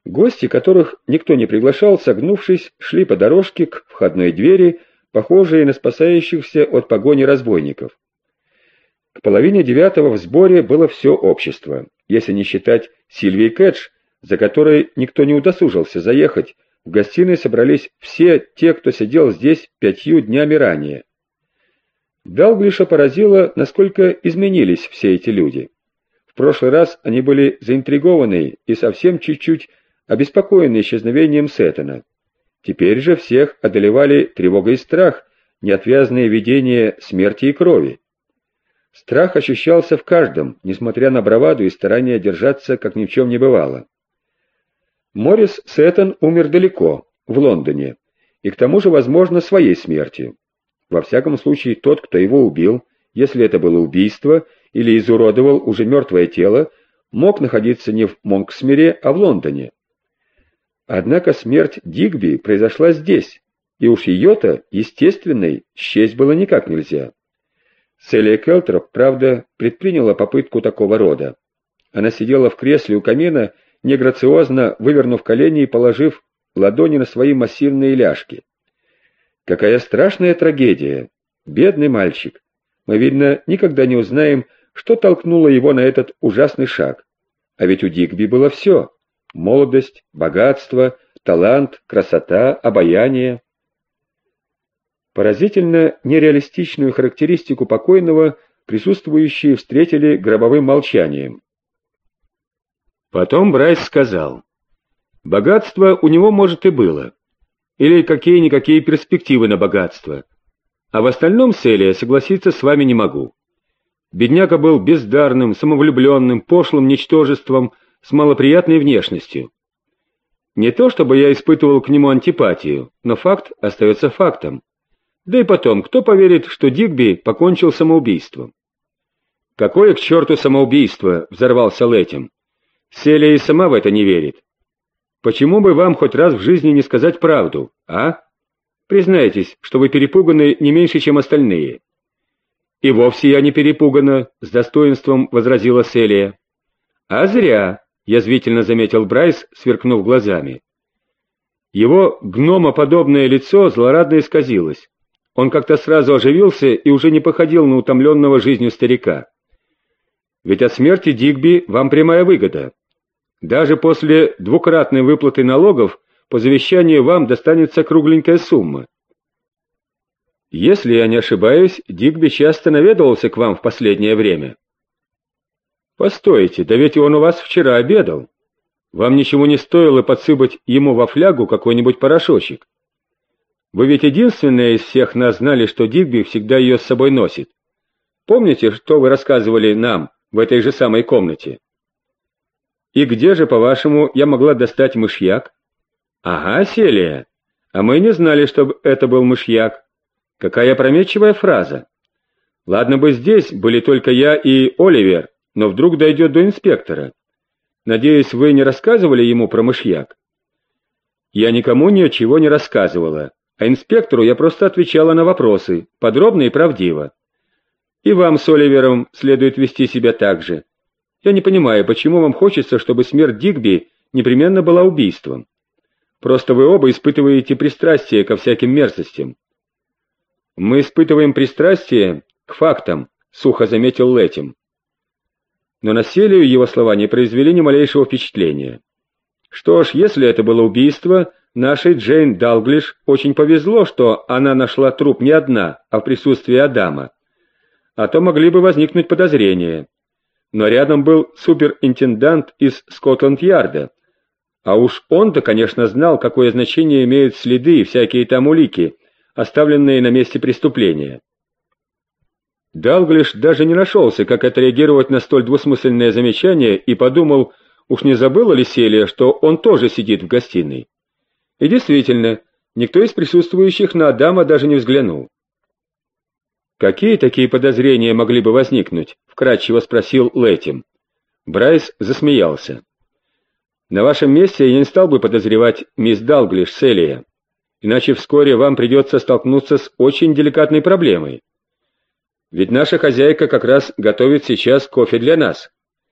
Гости, которых никто не приглашал, согнувшись, шли по дорожке к входной двери, похожей на спасающихся от погони разбойников. К 8:30 в сборе было все общество, если не считать Сильвии Кэтч, за которой никто не удосужился заехать. В гостиной собрались все те, кто сидел здесь 5 днями ранее. Далглиша поразило, насколько изменились все эти люди. В прошлый раз они были заинтригованы и совсем чуть-чуть обеспокоены исчезновением Сеттона. Теперь же всех одолевали тревога и страх, неотвязные видения смерти и крови. Страх ощущался в каждом, несмотря на браваду и старание держаться, как ни в чем не бывало. Морис Сеттон умер далеко, в Лондоне, и к тому же, возможно, своей смертью. Во всяком случае, тот, кто его убил, если это было убийство или изуродовал уже мертвое тело, мог находиться не в Монксмере, а в Лондоне. Однако смерть Дигби произошла здесь, и уж ее-то, естественной, счесть было никак нельзя. Селия Келтроп, правда, предприняла попытку такого рода. Она сидела в кресле у камина, неграциозно вывернув колени и положив ладони на свои массивные ляжки. Какая страшная трагедия! Бедный мальчик! Мы, видно, никогда не узнаем, что толкнуло его на этот ужасный шаг. А ведь у Дигби было все — молодость, богатство, талант, красота, обаяние. Поразительно нереалистичную характеристику покойного присутствующие встретили гробовым молчанием. Потом Брайс сказал: «Богатство у него, может, и было, или какие-никакие перспективы на богатство, а в остальном, Селия, согласиться с вами не могу. Бедняга был бездарным, самовлюбленным, пошлым ничтожеством с малоприятной внешностью. Не то чтобы я испытывал к нему антипатию, но факт остается фактом. Да и потом, кто поверит, что Дигби покончил самоубийством?» «Какое к черту самоубийство?» — взорвался Лэтим. «Селия и сама в это не верит. Почему бы вам хоть раз в жизни не сказать правду, а? Признайтесь, что вы перепуганы не меньше, чем остальные». «И вовсе я не перепугана», — с достоинством возразила Селия. «А зря», — язвительно заметил Брайс, сверкнув глазами. Его гномоподобное лицо злорадно исказилось. Он как-то сразу оживился и уже не походил на утомленного жизнью старика. «Ведь от смерти Дигби вам прямая выгода. Даже после двукратной выплаты налогов по завещанию вам достанется кругленькая сумма. Если я не ошибаюсь, Дигби часто наведывался к вам в последнее время». «Постойте, да ведь он у вас вчера обедал. Вам ничего не стоило подсыпать ему во флягу какой-нибудь порошочек. Вы ведь единственная из всех нас знали, что Дигби всегда ее с собой носит. Помните, что вы рассказывали нам в этой же самой комнате? И где же, по-вашему, я могла достать мышьяк?» «Ага, Селия, а мы не знали, что это был мышьяк. Какая опрометчивая фраза. Ладно бы здесь были только я и Оливер, но вдруг дойдет до инспектора. Надеюсь, вы не рассказывали ему про мышьяк?» «Я никому ничего не рассказывала, а инспектору я просто отвечала на вопросы, подробно и правдиво. И вам с Оливером следует вести себя так же. Я не понимаю, почему вам хочется, чтобы смерть Дигби непременно была убийством. Просто вы оба испытываете пристрастие ко всяким мерзостям». «Мы испытываем пристрастие к фактам», — сухо заметил Лэтим. Но на Селию его слова не произвели ни малейшего впечатления. Что ж, если это было убийство, нашей Джейн Далглиш очень повезло, что она нашла труп не одна, а в присутствии Адама. А то могли бы возникнуть подозрения. Но рядом был суперинтендант из Скотланд-Ярда. А уж он-то, конечно, знал, какое значение имеют следы и всякие там улики, оставленные на месте преступления. Далглиш даже не нашелся, как отреагировать на столь двусмысленное замечание, и подумал, уж не забыла ли Селия, что он тоже сидит в гостиной. И действительно, никто из присутствующих на Адама даже не взглянул. «Какие такие подозрения могли бы возникнуть?» — вкратчиво спросил Лэтим. Брайс засмеялся. «На вашем месте я не стал бы подозревать мисс Далглиш, Селия, иначе вскоре вам придется столкнуться с очень деликатной проблемой. Ведь наша хозяйка как раз готовит сейчас кофе для нас.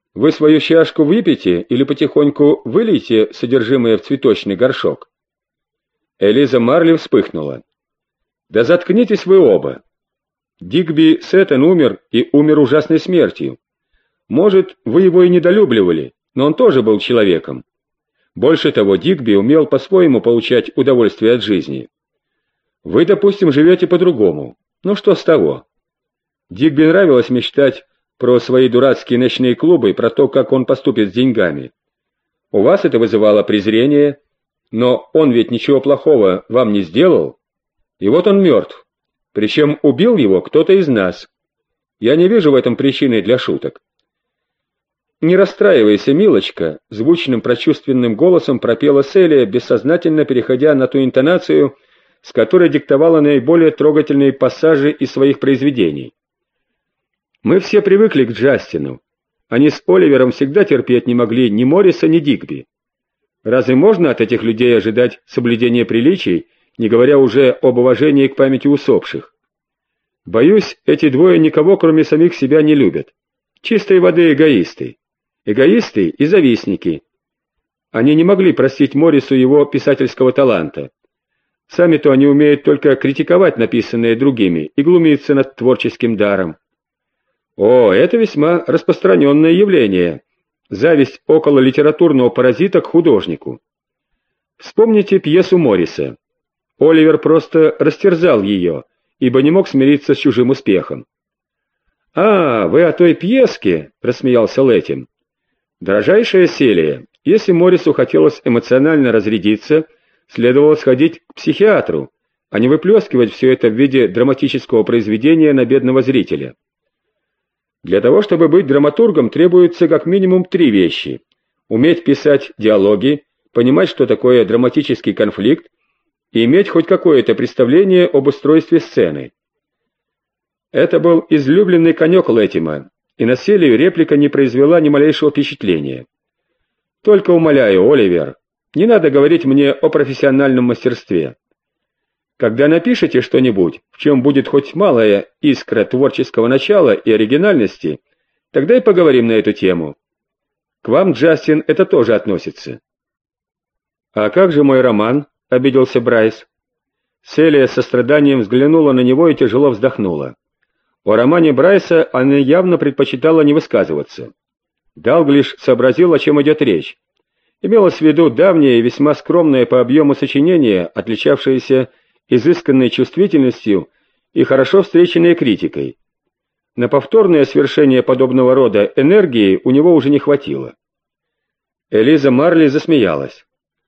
Вы свою чашку выпьете или потихоньку вылейте содержимое в цветочный горшок?» Элиза Марли вспыхнула. «Да заткнитесь вы оба! Дигби Сеттон умер, и умер ужасной смертью. Может, вы его и недолюбливали, но он тоже был человеком. Больше того, Дигби умел по-своему получать удовольствие от жизни. Вы, допустим, живете по-другому. Ну что с того? Дигби нравилось мечтать про свои дурацкие ночные клубы и про то, как он поступит с деньгами. У вас это вызывало презрение, но он ведь ничего плохого вам не сделал. И вот он мертв. Причем убил его кто-то из нас. Я не вижу в этом причины для шуток. «Не расстраивайся, милочка», — звучным прочувственным голосом пропела Селия, бессознательно переходя на ту интонацию, с которой диктовала наиболее трогательные пассажи из своих произведений. «Мы все привыкли к Джастину. Они с Оливером всегда терпеть не могли ни Морриса, ни Дигби. Разве можно от этих людей ожидать соблюдения приличий, не говоря уже об уважении к памяти усопших? Боюсь, эти двое никого, кроме самих себя, не любят. Чистой воды эгоисты. Эгоисты и завистники. Они не могли простить Моррису его писательского таланта. Сами-то они умеют только критиковать написанное другими и глумиться над творческим даром. О, это весьма распространенное явление. Зависть около литературного паразита к художнику. Вспомните пьесу Морриса. Оливер просто растерзал ее, ибо не мог смириться с чужим успехом. «А, вы о той пьеске?» — рассмеялся Лэтим. «Дорожайшая Селия, если Моррису хотелось эмоционально разрядиться, следовало сходить к психиатру, а не выплескивать все это в виде драматического произведения на бедного зрителя. Для того, чтобы быть драматургом, требуется как минимум 3 вещи: уметь писать диалоги, понимать, что такое драматический конфликт, и иметь хоть какое-то представление об устройстве сцены». Это был излюбленный конек Лэтима, и на Селию реплика не произвела ни малейшего впечатления. «Только умоляю, Оливер, не надо говорить мне о профессиональном мастерстве. Когда напишете что-нибудь, в чем будет хоть малая искра творческого начала и оригинальности, тогда и поговорим на эту тему. К вам, Джастин, это тоже относится». «А как же мой роман?» — обиделся Брайс. Селия с состраданием взглянула на него и тяжело вздохнула. О романе Брайса она явно предпочитала не высказываться. Далглиш сообразил, о чем идет речь. Имелось в виду давнее и весьма скромное по объему сочинение, отличавшееся изысканной чувствительностью и хорошо встреченной критикой. На повторное свершение подобного рода энергии у него уже не хватило. Элиза Марли засмеялась.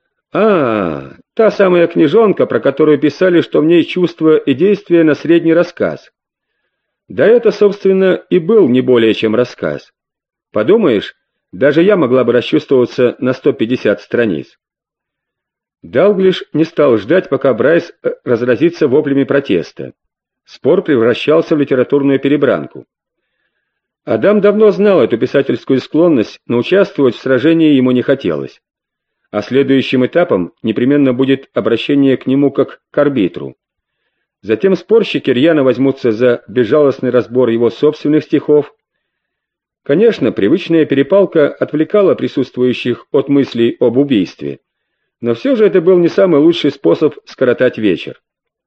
«А, та самая книжонка, про которую писали, что в ней чувство и действие на средний рассказ. Да это, собственно, и был не более чем рассказ. Подумаешь, даже я могла бы расчувствоваться на 150 страниц». Далглиш не стал ждать, пока Брайс разразится воплями протеста. Спор превращался в литературную перебранку. Адам давно знал эту писательскую склонность, но участвовать в сражении ему не хотелось. А следующим этапом непременно будет обращение к нему как к арбитру. Затем спорщики рьяно возьмутся за безжалостный разбор его собственных стихов. Конечно, привычная перепалка отвлекала присутствующих от мыслей об убийстве, но все же это был не самый лучший способ скоротать вечер.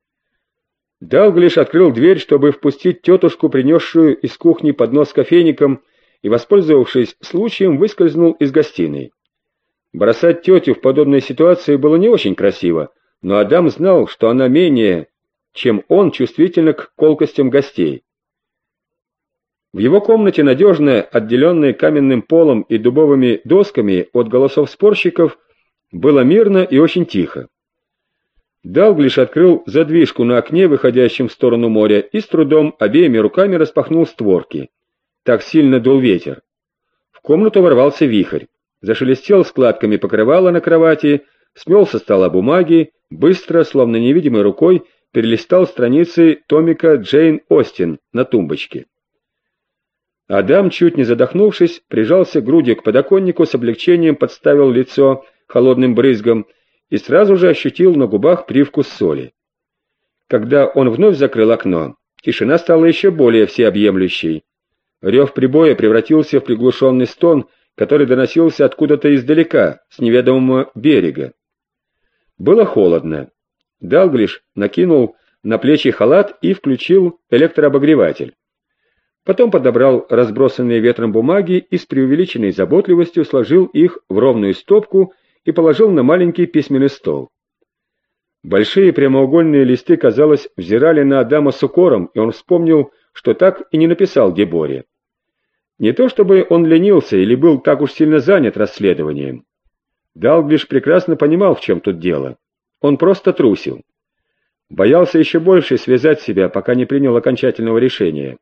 Далглиш открыл дверь, чтобы впустить тетушку, принесшую из кухни поднос с кофейником, и, воспользовавшись случаем, выскользнул из гостиной. Бросать тетю в подобной ситуации было не очень красиво, но Адам знал, что она менее, чем он, чувствительна к колкостям гостей. В его комнате, надежно отделенной каменным полом и дубовыми досками от голосов спорщиков, было мирно и очень тихо. Далглиш открыл задвижку на окне, выходящем в сторону моря, и с трудом обеими руками распахнул створки. Так сильно дул ветер. В комнату ворвался вихрь, зашелестел складками покрывала на кровати, смел со стола бумаги, быстро, словно невидимой рукой, перелистал страницы томика Джейн Остин на тумбочке. Адам, чуть не задохнувшись, прижался грудью к подоконнику, с облегчением подставил лицо холодным брызгом и сразу же ощутил на губах привкус соли. Когда он вновь закрыл окно, тишина стала еще более всеобъемлющей. Рев прибоя превратился в приглушенный стон, который доносился откуда-то издалека, с неведомого берега. Было холодно. Далглиш накинул на плечи халат и включил электрообогреватель. Потом подобрал разбросанные ветром бумаги и с преувеличенной заботливостью сложил их в ровную стопку и положил на маленький письменный стол. Большие прямоугольные листы, казалось, взирали на Адама с укором, и он вспомнил, что так и не написал Деборе. Не то чтобы он ленился или был так уж сильно занят расследованием. Далглиш прекрасно понимал, в чем тут дело. Он просто трусил. Боялся еще больше связать себя, пока не принял окончательного решения.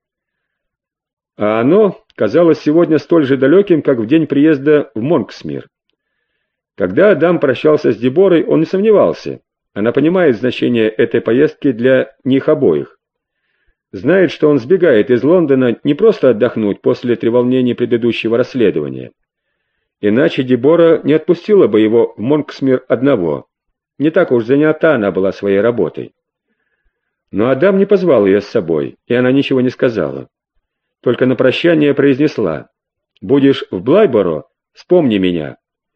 А оно казалось сегодня столь же далеким, как в день приезда в Монксмир. Когда Адам прощался с Деборой, он не сомневался. Она понимает значение этой поездки для них обоих. Знает, что он сбегает из Лондона не просто отдохнуть после треволнений предыдущего расследования. Иначе Дебора не отпустила бы его в Монксмир одного. Не так уж занята она была своей работой. Но Адам не позвал ее с собой, и она ничего не сказала. Только на прощание произнесла: «Будешь в Блайборо, вспомни меня».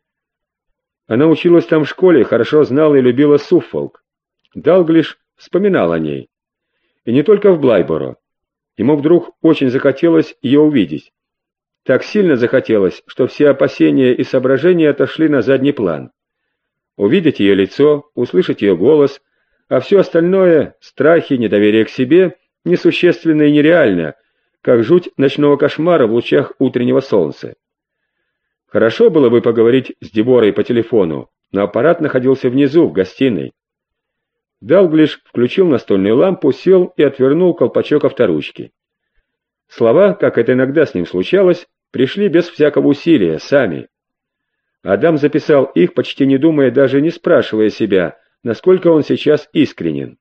Она училась там в школе, хорошо знала и любила Суффолк. Далглиш вспоминал о ней. И не только в Блайборо. Ему вдруг очень захотелось ее увидеть. Так сильно захотелось, что все опасения и соображения отошли на задний план. Увидеть ее лицо, услышать ее голос, а все остальное — страхи, недоверие к себе — несущественно и нереально, как жуть ночного кошмара в лучах утреннего солнца. Хорошо было бы поговорить с Деборой по телефону, но аппарат находился внизу, в гостиной. Далглиш включил настольную лампу, сел и отвернул колпачок авторучки. Слова, как это иногда с ним случалось, пришли без всякого усилия, сами. Адам записал их, почти не думая, даже не спрашивая себя, насколько он сейчас искренен.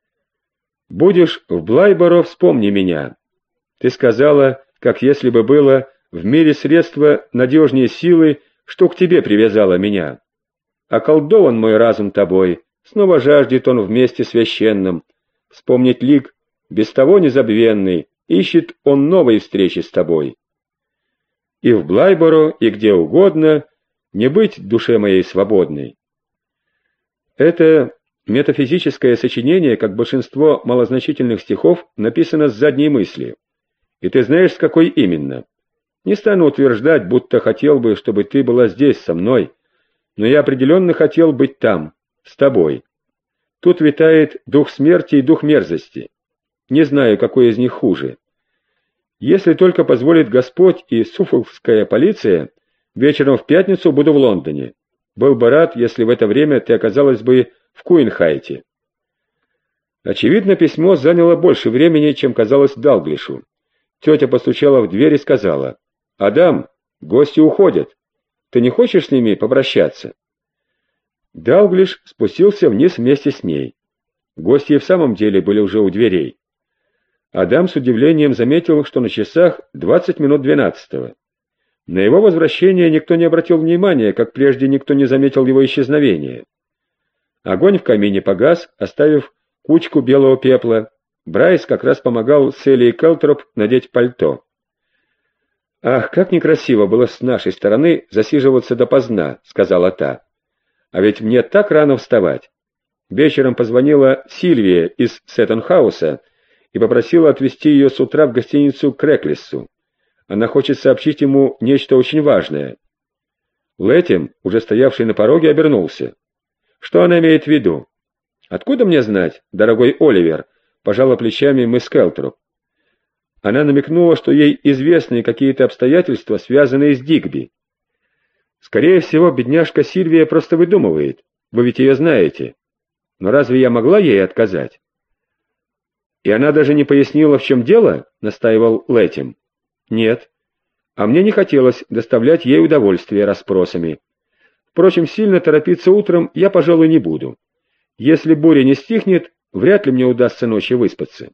«Будешь в Блайборо, вспомни меня. Ты сказала, как если бы было в мире средства надежнее силы, что к тебе привязала меня. Околдован мой разум тобой, снова жаждет он вместе священном. Вспомнить лик, без того незабвенный, ищет он новой встречи с тобой. И в Блайборо, и где угодно, не быть душе моей свободной». Это метафизическое сочинение, как большинство малозначительных стихов, написано с задней мыслью. И ты знаешь, с какой именно. Не стану утверждать, будто хотел бы, чтобы ты была здесь со мной, но я определенно хотел быть там, с тобой. Тут витает дух смерти и дух мерзости. Не знаю, какой из них хуже. Если только позволит Господь и суффолкская полиция, вечером в пятницу буду в Лондоне. Был бы рад, если в это время ты оказалась бы в Куинхайте. Очевидно, письмо заняло больше времени, чем казалось Далглишу. Тетя постучала в дверь и сказала: «Адам, гости уходят. Ты не хочешь с ними попрощаться?» Далглиш спустился вниз вместе с ней. Гости и в самом деле были уже у дверей. Адам с удивлением заметил, что на часах 20 минут 12-го. На его возвращение никто не обратил внимания, как прежде никто не заметил его исчезновения. Огонь в камине погас, оставив кучку белого пепла. Брайс как раз помогал Селли и Келтроп надеть пальто. «Ах, как некрасиво было с нашей стороны засиживаться допоздна», — сказала та. «А ведь мне так рано вставать». Вечером позвонила Сильвия из Сеттон-хауса и попросила отвезти ее с утра в гостиницу к Реклиссу. Она хочет сообщить ему нечто очень важное. Лэтим, уже стоявший на пороге, обернулся. Что она имеет в виду? «Откуда мне знать, дорогой Оливер?» — пожала плечами мисс Келтроп. Она намекнула, что ей известны какие-то обстоятельства, связанные с Дигби. «Скорее всего, бедняжка Сильвия просто выдумывает. Вы ведь ее знаете. Но разве я могла ей отказать?» «И она даже не пояснила, в чем дело?» — настаивал Лэтим. «Нет. А мне не хотелось доставлять ей удовольствие расспросами. Впрочем, сильно торопиться утром я, пожалуй, не буду. Если буря не стихнет, вряд ли мне удастся ночью выспаться».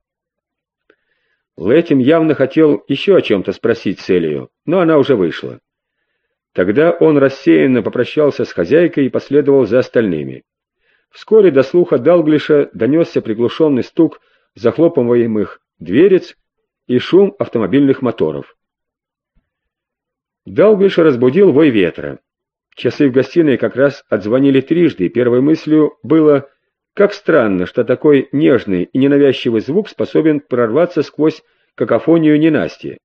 Лэтим явно хотел еще о чем-то спросить Селию, но она уже вышла. Тогда он рассеянно попрощался с хозяйкой и последовал за остальными. Вскоре до слуха Далглиша донесся приглушенный стук захлопываемых дверец, и шум автомобильных моторов. Далглиша разбудил вой ветра. Часы в гостиной как раз отзвонили трижды, и первой мыслью было: как странно, что такой нежный и ненавязчивый звук способен прорваться сквозь какофонию ненастья.